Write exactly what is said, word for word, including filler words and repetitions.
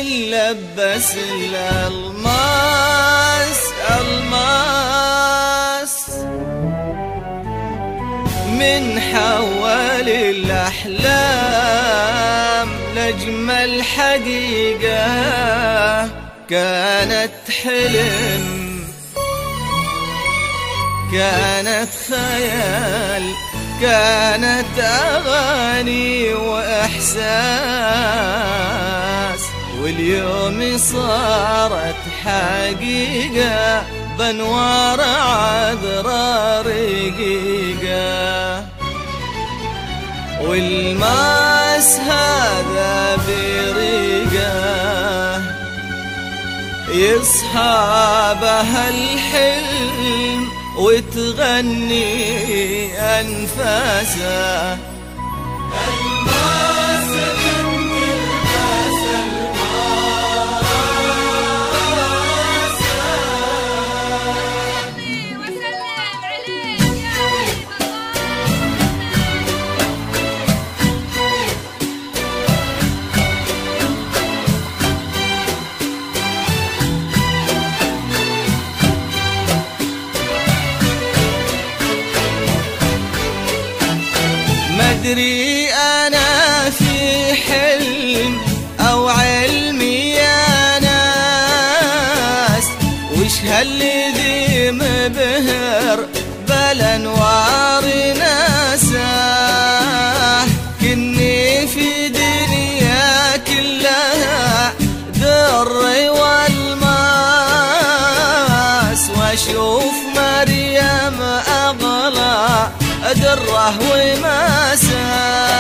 لبس الألماس ألماس من حول الأحلام لأجمل حقيقة كانت حلم، كانت خيال، كانت أغاني وإحساس، واليوم صارت حقيقة بأنوار عذرا رقيقة. والماس هذا بريقة يصحابها الحلم وتغني أنفاسه. الماس بنت الماس الماس وسلم عليك يا حبيب أدري أنا في حلم أو علمي يا ناس، وش هالذي مبهر بالأنوار ناسه، كني في دنيا كلها در والماس، واشوف مريم أغلى دره وماسه.